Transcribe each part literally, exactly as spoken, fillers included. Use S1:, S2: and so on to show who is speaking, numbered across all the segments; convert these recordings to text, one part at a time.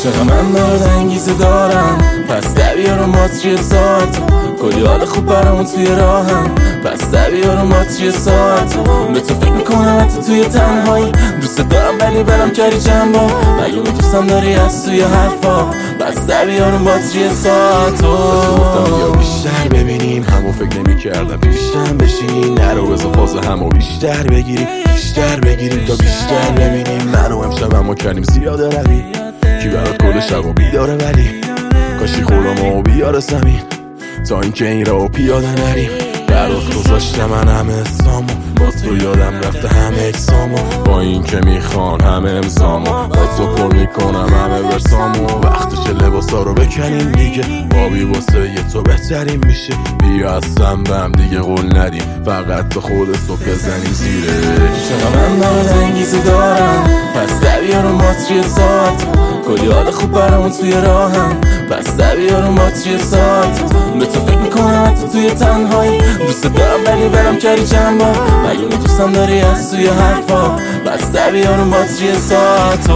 S1: چقدر من برات انگیزه دارم، پس در بیارم باتری ساعت، کلی حال خوب برامون توی راهم، پس در بیارم باتری ساعت. به تو فکر میکنم حتی توی تنهایی، دوست دارم ولی برم کردی چند بار، مگه دوستم داری از توی حرفا، پس در بیارم باتری ساعت.
S2: گفتم یا بیشتر ببینیم، همو فکر نمی کردم پیشتم بشینیم، نرو بزا فاز همو بیشتر بگیریم، بیشتر بگیریم تا بیشتر ببینیم. منو امشب همو کردیم زیاده روی، کی برات کل شب و بیداره، ولی کاشی خورم و بیاره زمین تا اینکه این را پیاده نریم. برات گذاشتم من همه سامو، با تو یادم رفته همه اکسامو، با این که میخوان همه امزامو، با تو پر میکنم همه برسامو. وقتش لباسا رو بکنیم دیگه، بابی واسه یه تو بهترین میشه. بیا از سنبم دیگه قول ندیم، فقط تو خود صبح بزنیم زیرش.
S1: چقدر من برات انگیزه دارم، پس در بیارم باتری ساعت، کلی حال خوب برامون توی راهم، پس در بیارم باتری ساعت. به تو فکر میکنم حتی توی تنهایی، دوست دارم ولی برم کردی چند بار، مگه دوستم داری از توی حرفا، پس در بیارم باتری ساعت.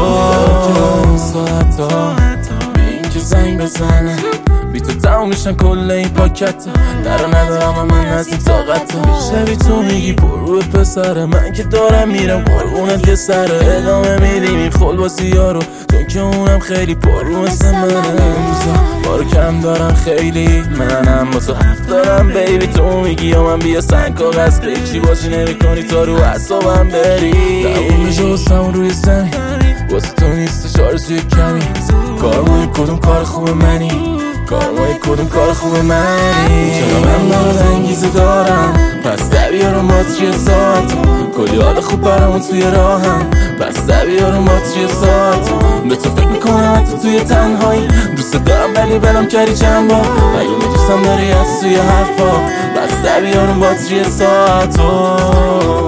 S1: ساعتا بی این که زنگ بزنه، بی تو تموم میشن کل این پاکت، در ندارم و من نزدیک طاقتم. شبی تو میگی پر روی پسره، من که دارم میرم قربونت یه سره، ادامه میدیم این خل با سیارو، تو که اونم خیلی پر رو مثل منه. روزا بارو کم دارم خیلی، منم با تو حرف دارم بیبی، تو میگی یا من بیا سنگ کاغذ قیچی باشی نمی کنی تا رو اعصابم بری. دوون بشه واسمون روی زمین، واسه تو نیست چارسوی کمی، کارمای کدوم کار خوب منی، کارمای کدوم کار خوب منی. چرا من برات انگیزه دارم، پس در بیارم باتری ساعت، کلی حال خوب برامون توی راهم، پس در بیارم باتری ساعت. به تو فکر میکنم حتی توی تنهایی، دوست دارم ولی برم کردی چند بار، مگه دوستم داری از توی حرفا، پس در بیارم باتری ساعت.